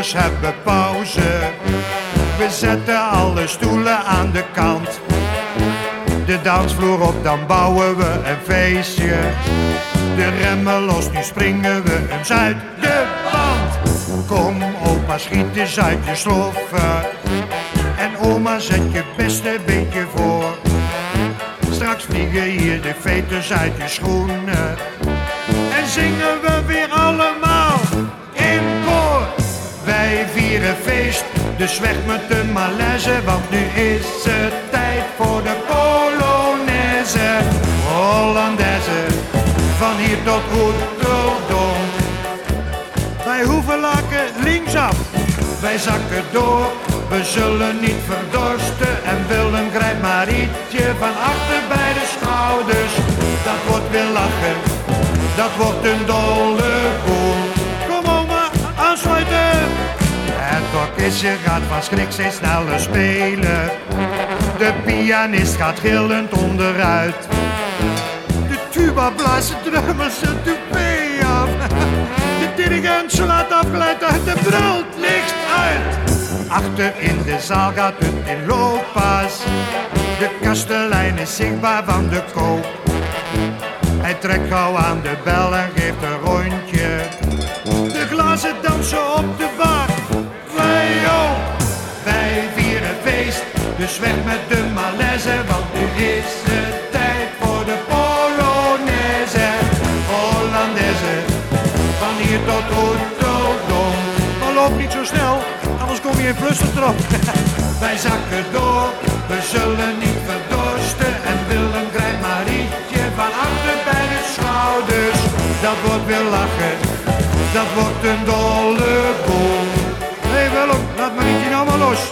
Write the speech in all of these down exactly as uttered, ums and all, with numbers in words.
jongens hebben pauze. We zetten alle stoelen aan de kant. De dansvloer op, dan bouwen we een feestje. De remmen los, nu springen we eens uit de band. Kom opa, schiet eens uit je sloffen. En oma, zet je beste beentje voor. Straks vliegen hier de veters uit je schoenen. En zingen we weer allemaal in koor. Wij vieren feest, dus weg met de malaise. Want nu is het tijd voor de Polonaise. Hollandaise, van hier tot Oeteldonk. Wij hoeven laken linksaf, wij zakken door. We zullen niet verdorsten en Willem grijpt Marietje van achter bij de schouders. Dat wordt weer lachen, dat wordt een dolle boel. Kom oma, aansluiten! Het orkestje gaat van schrik steeds sneller spelen. De pianist gaat gillend onderuit. De tuba blaast de drummers zijn toupee af. De dirigent slaat afgeleid uit en brult licht uit. Achter in de zaal gaat het in looppas. De kastelein is zichtbaar van de koop. Hij trekt gauw aan de bel en geeft een rondje. De glazen dansen op de bar. Wij ook, wij vieren feest. Dus weg met de malaise, want nu is het tijd voor de Polonaise. Hollandaise, van hier tot Oeteldonk. Maar loop niet zo snel, anders kom je in flustertrap. Wij zakken door, we zullen niet verdorsten. En Willem grijpt Marietje van achter bij de schouders. Dat wordt weer lachen, dat wordt een dolle boel. Hé hey Willem, laat Marietje nou maar los.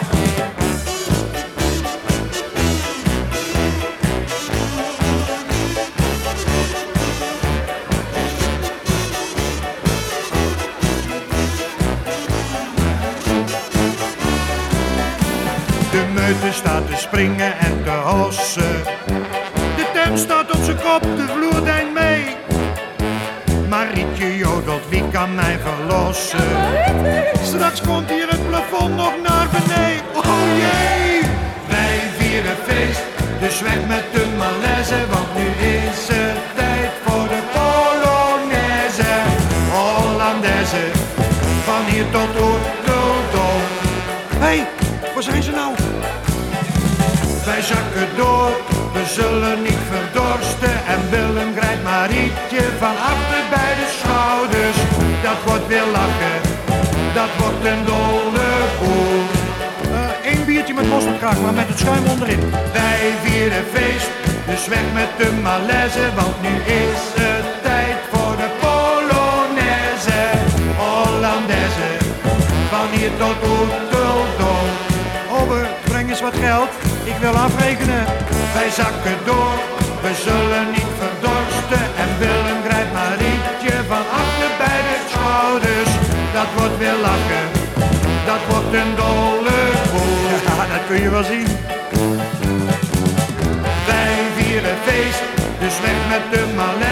De meute staat te springen en te hossen. De tent staat op zijn kop, de vloer deint mee. Marietje jodelt, wie kan mij verlossen? Straks komt hier het plafond nog naar beneden. Oh jee! Wij vieren feest, dus weg met de malaise. Want nu is het tijd voor de Polonaise. Hollandaise, van hier tot Oeteldonk. Hé, hey, waar zijn ze nou? Wij zakken door, we zullen niet verdorsten. En Willem grijpt Marietje van achter bij de schouders. Dat wordt weer lachen, dat wordt een dolle boel. Eén uh, biertje met mosterd graag, maar met het schuim onderin. Wij vieren feest, dus weg met de malaise. Want nu is het tijd voor de Polonaise. Hollandaise, van hier tot Oeteldonk. Ober, breng eens wat geld, ik wil afrekenen. Wij zakken door, we zullen niet verdorsten. En Willem grijpt Marietje van achter bij de schouders. Dat wordt weer lachen, dat wordt een dolle boel. Ja, dat kun je wel zien. Wij vieren feest, dus weg met de malaise.